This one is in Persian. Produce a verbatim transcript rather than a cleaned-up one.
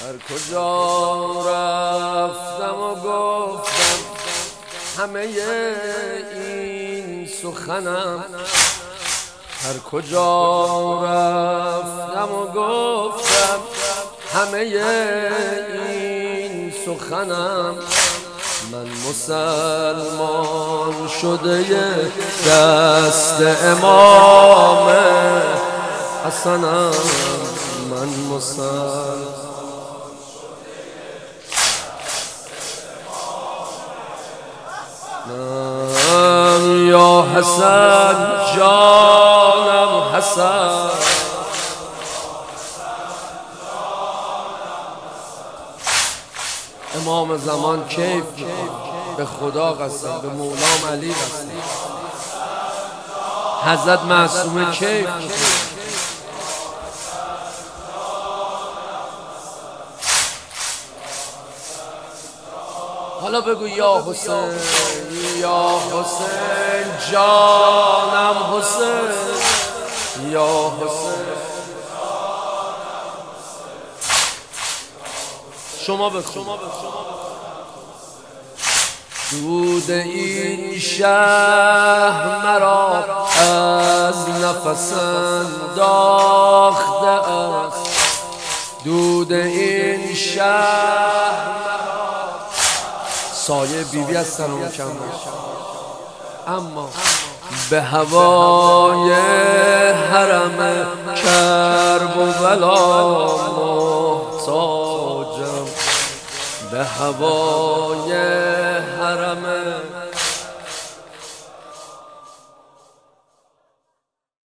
هر کجا رفتم و گفتم همه این سخنم، هر کجا رفتم و گفتم همه این سخنم. من مسلمان شده دست امام حسنم، من مسلمان یا حسن جانم حسن، امام زمان کیف به خدا قسم، به مولام علی قسم، حضرت معصومه کیف. حالا بگو یا حسین یا حسین جانم حسین، یا حسین شما بخون. دود این شهر مرا از نفس انداخته است، دود این شهر سایه بیوی از سرم کم باشه، اما به هوای حرم کرب و بلا محتاجم، به هوای